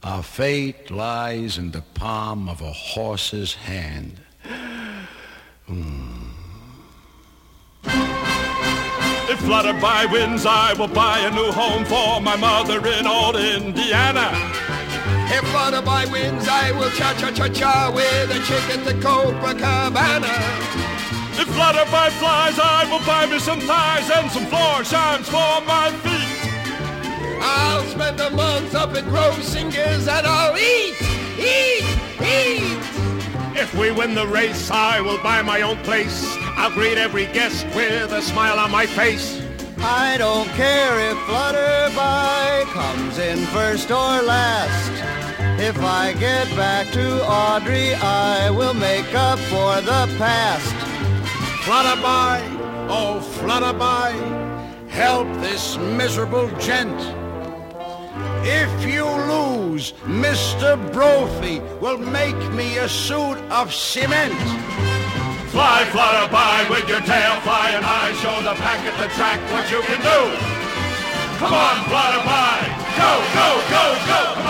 Our fate lies in the palm of a horse's hand. If Flutterby wins, I will buy a new home for my mother in old Indiana. If Flutterby wins, I will cha-cha-cha-cha with a chick at the Copacabana. If Flutterby flies, I will buy me some thighs and some floor shines for my feet. I'll spend a month up at Grossinger's and I'll eat. If we win the race, I will buy my own place. I'll greet every guest with a smile on my face. I don't care if Flutterby comes in first or last. If I get back to Audrey, I will make up for the past. Flutterby, oh Flutterby, help this miserable gent. If you lose, Mr. Brophy will make me a suit of cement. Fly, Flutterby, with your tail flying high. Show the pack at the track what you can do. Come on, Flutterby, go, go, go, go.